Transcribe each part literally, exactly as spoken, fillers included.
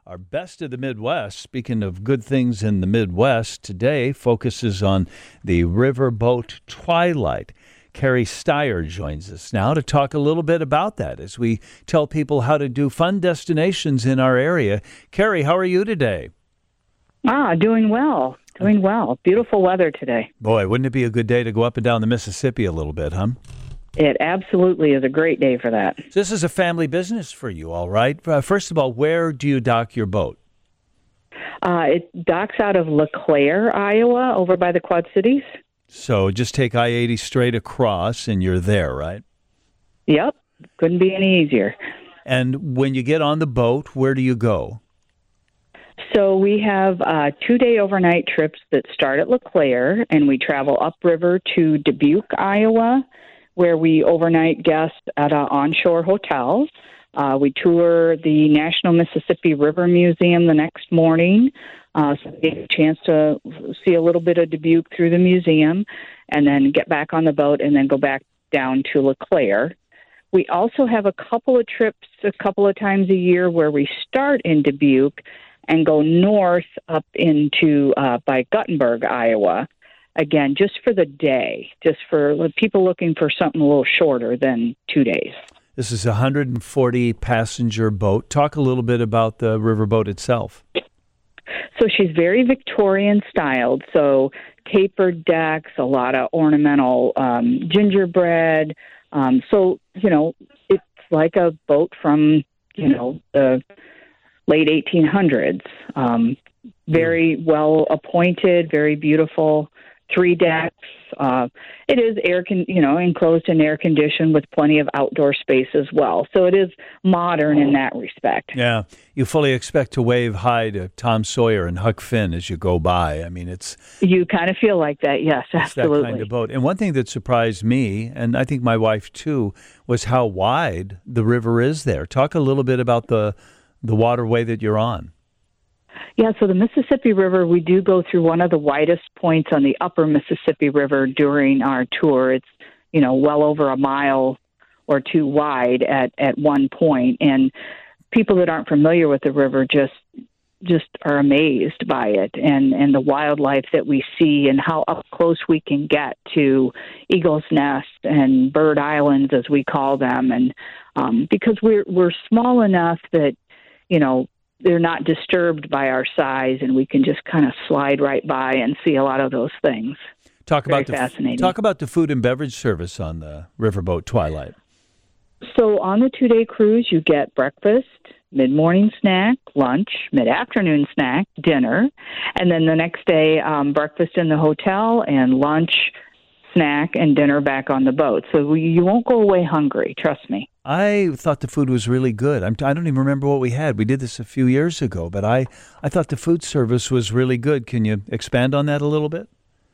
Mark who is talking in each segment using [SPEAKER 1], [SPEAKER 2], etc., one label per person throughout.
[SPEAKER 1] Our best of the Midwest, speaking of good things in the Midwest, today focuses on the Riverboat Twilight. Carrie Steyer joins us now to talk a little bit about that as we tell people how to do fun destinations in our area. Carrie, how are you today?
[SPEAKER 2] Ah, doing well. Doing well. Beautiful weather today.
[SPEAKER 1] Boy, wouldn't it be a good day to go up and down the Mississippi a little bit, huh?
[SPEAKER 2] It absolutely is a great day for that.
[SPEAKER 1] So this is a family business for you, all right? Uh, first of all, where do you dock your boat?
[SPEAKER 2] Uh, it docks out of LeClaire, Iowa, over by the Quad Cities.
[SPEAKER 1] So just take I eighty straight across and you're there, right?
[SPEAKER 2] Yep. Couldn't be any easier.
[SPEAKER 1] And when you get on the boat, where do you go?
[SPEAKER 2] So we have uh, two-day overnight trips that start at LeClaire, and we travel upriver to Dubuque, Iowa, where we overnight guest at an onshore hotel. Uh, we tour the National Mississippi River Museum the next morning, uh, so we get a chance to see a little bit of Dubuque through the museum, and then get back on the boat and then go back down to LeClaire. We also have a couple of trips a couple of times a year where we start in Dubuque and go north up into uh, by Guttenberg, Iowa. Again, just for the day, just for people looking for something a little shorter than two days.
[SPEAKER 1] This is a one hundred forty passenger boat. Talk a little bit about the riverboat itself.
[SPEAKER 2] So she's very Victorian styled. So tapered decks, a lot of ornamental um, gingerbread. Um, so, you know, it's like a boat from, you know, the late eighteen hundreds. Um, very well appointed, very beautiful. Three decks. Uh, it is air, con- you know, enclosed and air conditioned with plenty of outdoor space as well. So it is modern in that respect.
[SPEAKER 1] Yeah, you fully expect to wave hi to Tom Sawyer and Huck Finn as you go by. I mean, it's
[SPEAKER 2] you kind of feel like that. Yes, absolutely.
[SPEAKER 1] That kind of boat. And one thing that surprised me, and I think my wife too, was how wide the river is there. Talk a little bit about the the waterway that you're on.
[SPEAKER 2] Yeah, so the Mississippi River, we do go through one of the widest points on the upper Mississippi River during our tour. It's, you know, well over a mile or two wide at, at one point. And people that aren't familiar with the river just just are amazed by it and, and the wildlife that we see and how up close we can get to Eagle's Nest and Bird Islands, as we call them. And um, because we're we're small enough that, you know, they're not disturbed by our size, and we can just kind of slide right by and see a lot of those things.
[SPEAKER 1] Talk
[SPEAKER 2] Very
[SPEAKER 1] about the
[SPEAKER 2] fascinating.
[SPEAKER 1] Talk about the food and beverage service on the Riverboat Twilight.
[SPEAKER 2] So on the two-day cruise, you get breakfast, mid-morning snack, lunch, mid-afternoon snack, dinner, and then the next day, um, breakfast in the hotel and lunch, snack, and dinner back on the boat. So we, you won't go away hungry, trust me.
[SPEAKER 1] I thought the food was really good. I'm, I don't even remember what we had. We did this a few years ago, but I, I thought the food service was really good. Can you expand on that a little bit?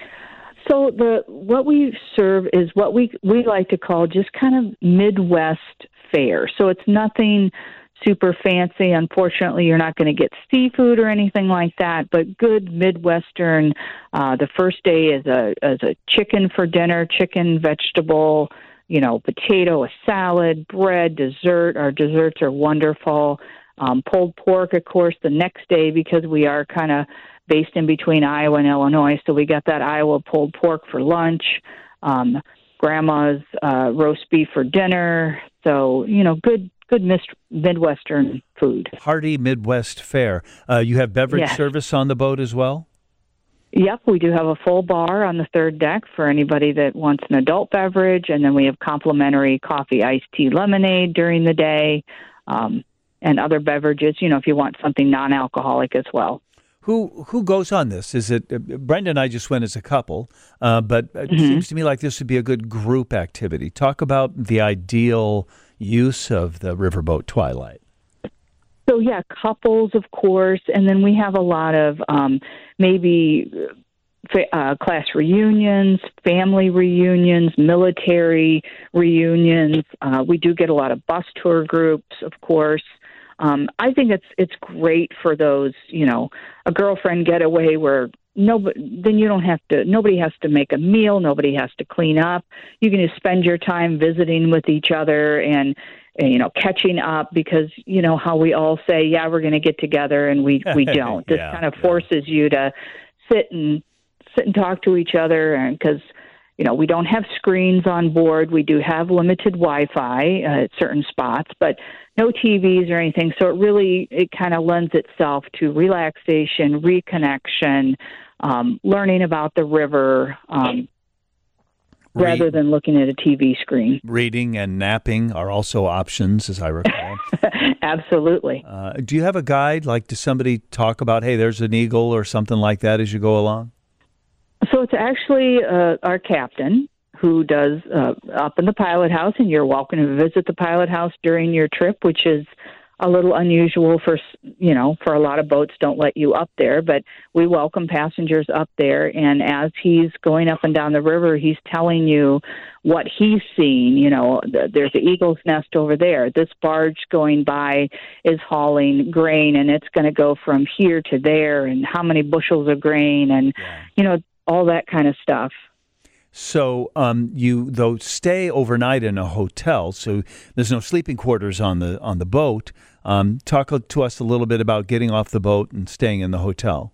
[SPEAKER 2] So the what we serve is what we, we like to call just kind of Midwest fare. So it's nothing super fancy. Unfortunately, you're not going to get seafood or anything like that, but good Midwestern. Uh, the first day is a, is a chicken for dinner, chicken, vegetable, you know, potato, a salad, bread, dessert. Our desserts are wonderful. Um, pulled pork, of course, the next day because we are kind of based in between Iowa and Illinois. So we got that Iowa pulled pork for lunch, um, grandma's uh, roast beef for dinner. So, you know, good good Midwestern food.
[SPEAKER 1] Hearty Midwest fare. Uh, you have beverage
[SPEAKER 2] yes.
[SPEAKER 1] service on the boat as well?
[SPEAKER 2] Yep, we do have a full bar on the third deck for anybody that wants an adult beverage, and then we have complimentary coffee, iced tea, lemonade during the day, um, and other beverages, you know, if you want something non-alcoholic as well.
[SPEAKER 1] Who who goes on this? Is it uh, Brenda and I just went as a couple, uh, but it
[SPEAKER 2] Mm-hmm.
[SPEAKER 1] seems to me like this would be a good group activity. Talk about the ideal use of the Riverboat Twilight.
[SPEAKER 2] So, yeah, couples, of course, and then we have a lot of um, maybe uh, class reunions, family reunions, military reunions. Uh, we do get a lot of bus tour groups, of course. Um, I think it's it's great for those, you know, a girlfriend getaway where no, then you don't have to, nobody has to make a meal. Nobody has to clean up. You can just spend your time visiting with each other and, and you know, catching up because, you know, how we all say, yeah, we're going to get together and we, we don't. This
[SPEAKER 1] yeah,
[SPEAKER 2] kind of
[SPEAKER 1] yeah.
[SPEAKER 2] forces you to sit and sit and talk to each other. And because, you know, we don't have screens on board. We do have limited Wi-Fi uh, at certain spots, but no T Vs or anything. So it really, it kind of lends itself to relaxation, reconnection, um, learning about the river, um,
[SPEAKER 1] Read,
[SPEAKER 2] rather than looking at a T V screen.
[SPEAKER 1] Reading and napping are also options, as I recall.
[SPEAKER 2] Absolutely.
[SPEAKER 1] Uh, do you have a guide? Like, does somebody talk about, hey, there's an eagle or something like that as you go along?
[SPEAKER 2] So it's actually uh, our captain who does uh, up in the pilot house, and you're welcome to visit the pilot house during your trip, which is a little unusual for, you know, for a lot of boats don't let you up there, but we welcome passengers up there. And as he's going up and down the river, he's telling you what he's seeing. You know, th- there's an eagle's nest over there. This barge going by is hauling grain, and it's going to go from here to there, and how many bushels of grain, and,
[SPEAKER 1] Yeah.
[SPEAKER 2] you know, all that kind of stuff.
[SPEAKER 1] So um, you, though, stay overnight in a hotel, so there's no sleeping quarters on the on the boat. Um, talk to us a little bit about getting off the boat and staying in the hotel.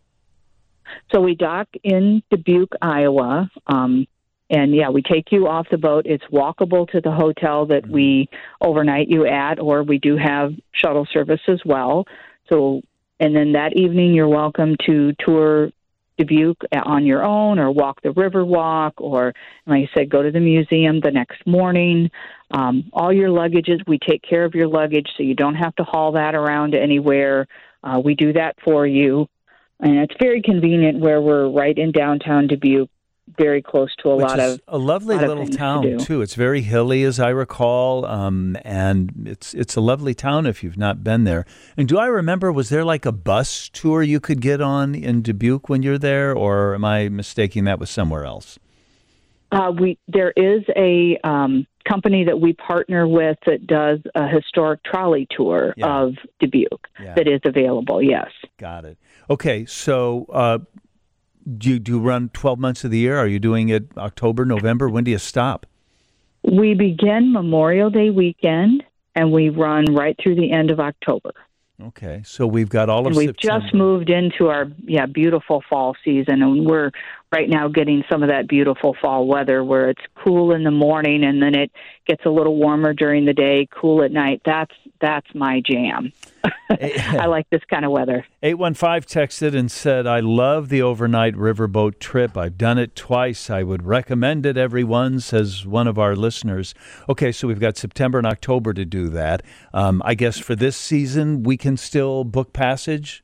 [SPEAKER 2] So we dock in Dubuque, Iowa, um, and, yeah, we take you off the boat. It's walkable to the hotel that mm-hmm. we overnight you at, or we do have shuttle service as well. So, and then that evening you're welcome to tour Dubuque on your own or walk the river walk or, like I said, go to the museum the next morning. Um, all your luggages, we take care of your luggage so you don't have to haul that around anywhere. Uh, we do that for you. And it's very convenient where we're right in downtown Dubuque, very close to a
[SPEAKER 1] Which
[SPEAKER 2] lot
[SPEAKER 1] is
[SPEAKER 2] of
[SPEAKER 1] a lovely little town
[SPEAKER 2] to
[SPEAKER 1] too. It's very hilly, as I recall, um, and it's it's a lovely town if you've not been there. And do I remember, was there like a bus tour you could get on in Dubuque when you're there, or am I mistaking that with somewhere else?
[SPEAKER 2] Uh, we there is a um, company that we partner with that does a historic trolley tour
[SPEAKER 1] yeah.
[SPEAKER 2] of Dubuque
[SPEAKER 1] yeah.
[SPEAKER 2] that is available. Yes.
[SPEAKER 1] Got it. Okay, so. Uh, Do you, do you run twelve months of the year? Are you doing it October, November? When do you stop?
[SPEAKER 2] We begin Memorial Day weekend, and we run right through the end of October.
[SPEAKER 1] Okay, so we've got all of
[SPEAKER 2] and we've
[SPEAKER 1] September.
[SPEAKER 2] just moved into our yeah beautiful fall season, and we're right now getting some of that beautiful fall weather where it's cool in the morning, and then it gets a little warmer during the day, cool at night. That's that's my jam. I like this kind of weather.
[SPEAKER 1] eight one five texted and said, I love the overnight riverboat trip. I've done it twice. I would recommend it, everyone, says one of our listeners. Okay, so we've got September and October to do that. Um, I guess for this season, we can still book passage?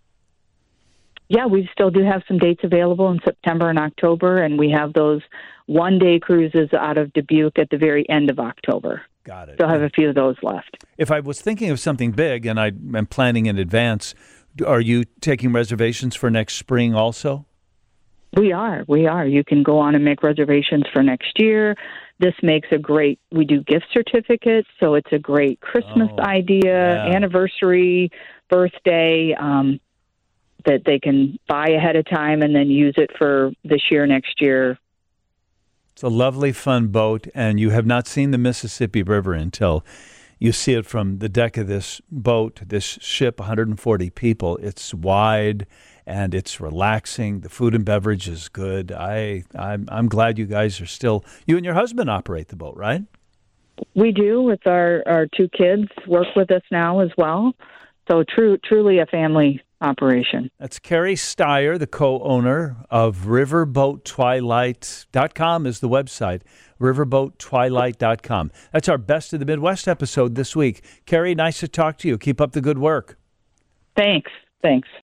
[SPEAKER 2] Yeah, we still do have some dates available in September and October, and we have those one-day cruises out of Dubuque at the very end of October.
[SPEAKER 1] Got it.
[SPEAKER 2] Still have a few of those left.
[SPEAKER 1] If I was thinking of something big and I am planning in advance, are you taking reservations for next spring also?
[SPEAKER 2] We are. We are. You can go on and make reservations for next year. This makes a great, we do gift certificates, so it's a great Christmas
[SPEAKER 1] oh,
[SPEAKER 2] idea,
[SPEAKER 1] yeah.
[SPEAKER 2] anniversary, birthday, um, that they can buy ahead of time and then use it for this year, next year.
[SPEAKER 1] It's a lovely, fun boat, and you have not seen the Mississippi River until you see it from the deck of this boat, this ship, one hundred forty people. It's wide, and it's relaxing. The food and beverage is good. I, I'm, I'm glad you guys are still, you and your husband operate the boat, right?
[SPEAKER 2] We do, with our, our two kids work with us now as well. So true, truly a family operation.
[SPEAKER 1] That's Carrie Steyer, the co-owner of riverboat twilight dot com is the website, riverboat twilight dot com. That's our Best of the Midwest episode this week. Carrie, nice to talk to you. Keep up the good work.
[SPEAKER 2] Thanks. Thanks.